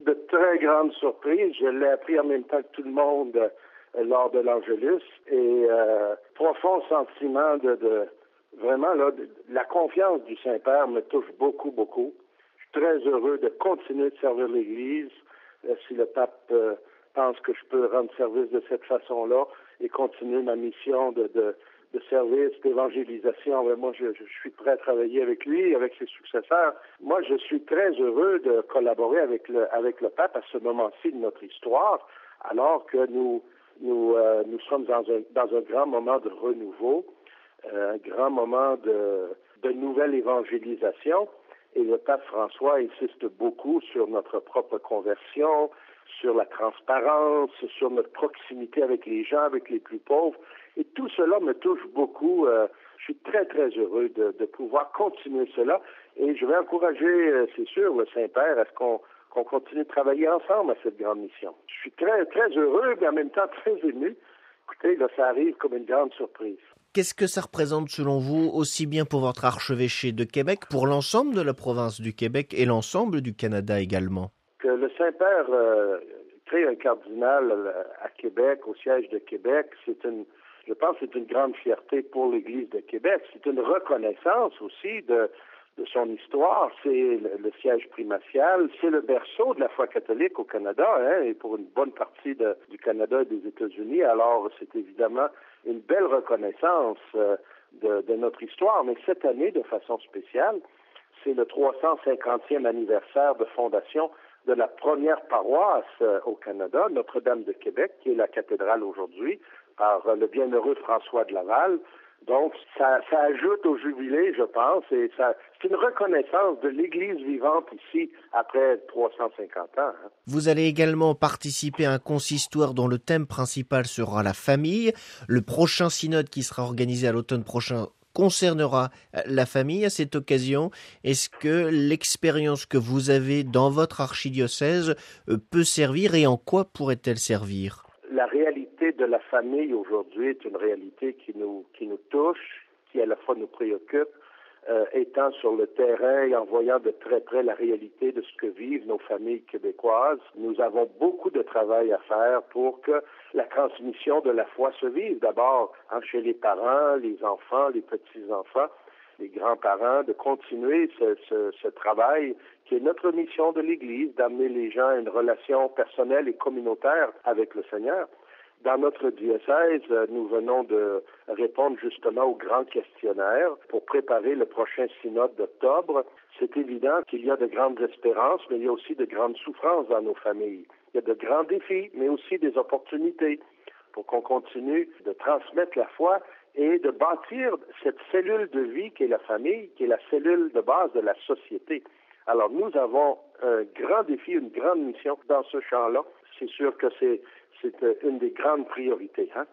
de très grandes surprises. Je l'ai appris en même temps que tout le monde lors de l'Angelus et profond sentiment de vraiment là, la confiance du Saint-Père me touche beaucoup, beaucoup. Je suis très heureux de continuer de servir l'Église. Si le pape pense que je peux rendre service de cette façon-là et continuer ma mission de service, d'évangélisation, moi je suis prêt à travailler avec lui, avec ses successeurs. Moi, je suis très heureux de collaborer avec le pape à ce moment-ci de notre histoire, alors que nous sommes dans un grand moment de renouveau, un grand moment de nouvelle évangélisation. Et le pape François insiste beaucoup sur notre propre conversion, sur la transparence, sur notre proximité avec les gens, avec les plus pauvres. Et tout cela me touche beaucoup. Je suis très, très heureux de pouvoir continuer cela. Et je vais encourager, c'est sûr, le Saint-Père à ce qu'on continue de travailler ensemble à cette grande mission. Je suis très, très heureux, mais en même temps très ému. Écoutez, là, ça arrive comme une grande surprise. Qu'est-ce que ça représente selon vous, aussi bien pour votre archevêché de Québec, pour l'ensemble de la province du Québec et l'ensemble du Canada également? Que le Saint-Père crée un cardinal à Québec, au siège de Québec, je pense que c'est une grande fierté pour l'Église de Québec. C'est une reconnaissance aussi de son histoire. C'est le siège primatial, c'est le berceau de la foi catholique au Canada, et pour une bonne partie du Canada et des États-Unis. Alors, c'est évidemment une belle reconnaissance de notre histoire. Mais cette année, de façon spéciale, c'est le 350e anniversaire de fondation de la première paroisse au Canada, Notre-Dame de Québec, qui est la cathédrale aujourd'hui, par le bienheureux François de Laval. Donc, ça ajoute au jubilé, je pense, et c'est une reconnaissance de l'Église vivante ici après 350 ans. Vous allez également participer à un consistoire dont le thème principal sera la famille. Le prochain synode qui sera organisé à l'automne prochain concernera la famille. À cette occasion, est-ce que l'expérience que vous avez dans votre archidiocèse peut servir et en quoi pourrait-elle servir? La réalité de la famille aujourd'hui est une réalité qui nous touche, qui à la fois nous préoccupe, étant sur le terrain et en voyant de très près la réalité de ce que vivent nos familles québécoises. Nous avons beaucoup de travail à faire pour que la transmission de la foi se vive. D'abord, chez les parents, les enfants, les petits-enfants, les grands-parents, de continuer ce travail qui est notre mission de l'Église, d'amener les gens à une relation personnelle et communautaire avec le Seigneur. Dans notre diocèse, nous venons de répondre justement au grand questionnaire pour préparer le prochain synode d'octobre. C'est évident qu'il y a de grandes espérances, mais il y a aussi de grandes souffrances dans nos familles. Il y a de grands défis, mais aussi des opportunités pour qu'on continue de transmettre la foi et de bâtir cette cellule de vie qui est la famille, qui est la cellule de base de la société. Alors, nous avons un grand défi, une grande mission dans ce champ-là. C'est sûr que c'est une des grandes priorités.